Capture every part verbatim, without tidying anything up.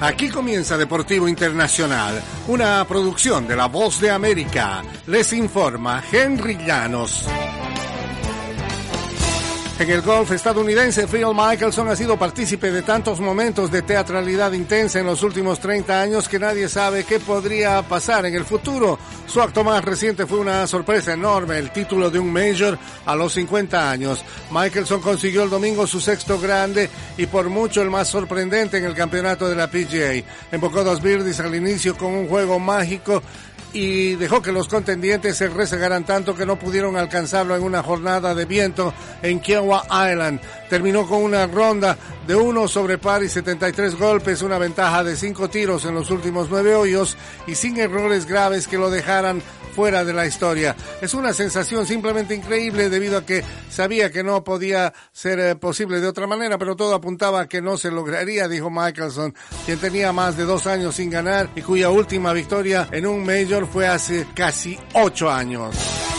Aquí comienza Deportivo Internacional, una producción de La Voz de América. Les informa Henry Llanos. En el golf estadounidense, Phil Mickelson ha sido partícipe de tantos momentos de teatralidad intensa en los últimos treinta años que nadie sabe qué podría pasar en el futuro. Su acto más reciente fue una sorpresa enorme, el título de un Major a los cincuenta años. Mickelson consiguió el domingo su sexto grande y por mucho el más sorprendente en el campeonato de la P G A. Embocó dos birdies al inicio con un juego mágico y dejó que los contendientes se rezagaran tanto que no pudieron alcanzarlo en una jornada de viento en Kiowa Island. Terminó con una ronda de uno sobre par y setenta y tres golpes, una ventaja de cinco tiros en los últimos nueve hoyos y sin errores graves que lo dejaran fuera de la historia. Es una sensación simplemente increíble debido a que sabía que no podía ser eh, posible de otra manera, pero todo apuntaba a que no se lograría, dijo Mickelson, quien tenía más de dos años sin ganar y cuya última victoria en un Major fue hace casi ocho años.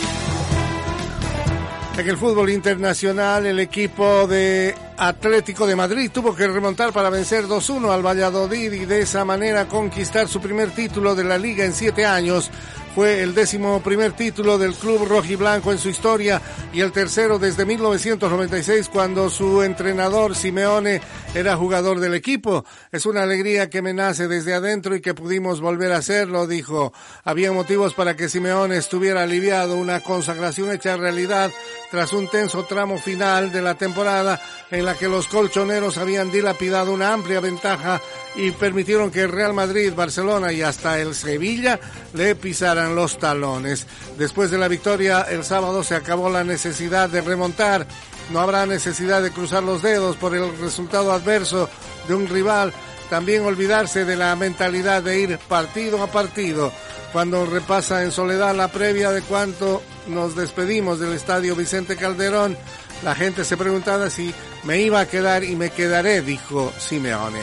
En el fútbol internacional, el equipo de Atlético de Madrid tuvo que remontar para vencer dos uno al Valladolid y de esa manera conquistar su primer título de la Liga en siete años. Fue el décimo primer título del club rojiblanco en su historia y el tercero desde mil novecientos noventa y seis, cuando su entrenador Simeone era jugador del equipo. Es una alegría que me nace desde adentro y que pudimos volver a hacerlo, dijo. Había motivos para que Simeone estuviera aliviado, una consagración hecha realidad tras un tenso tramo final de la temporada en la que los colchoneros habían dilapidado una amplia ventaja y permitieron que el Real Madrid, Barcelona y hasta el Sevilla le pisaran los talones. Después de la victoria el sábado se acabó la necesidad de remontar. No habrá necesidad de cruzar los dedos por el resultado adverso de un rival. También olvidarse de la mentalidad de ir partido a partido. Cuando repasa en soledad la previa de cuánto nos despedimos del estadio Vicente Calderón, la gente se preguntaba si me iba a quedar y me quedaré, dijo Simeone.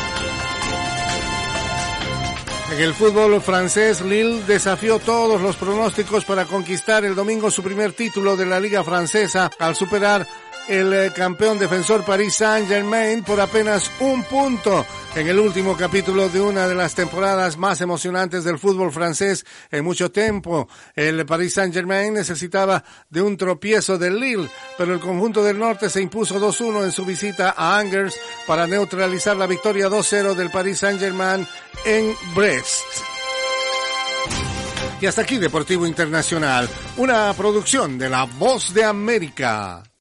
En el fútbol francés, Lille desafió todos los pronósticos para conquistar el domingo su primer título de la Liga Francesa al superar el campeón defensor Paris Saint-Germain por apenas un punto en el último capítulo de una de las temporadas más emocionantes del fútbol francés en mucho tiempo. El Paris Saint-Germain necesitaba de un tropiezo del Lille, pero el conjunto del norte se impuso dos uno en su visita a Angers para neutralizar la victoria dos cero del Paris Saint-Germain en Brest. Y hasta aquí Deportivo Internacional, una producción de La Voz de América.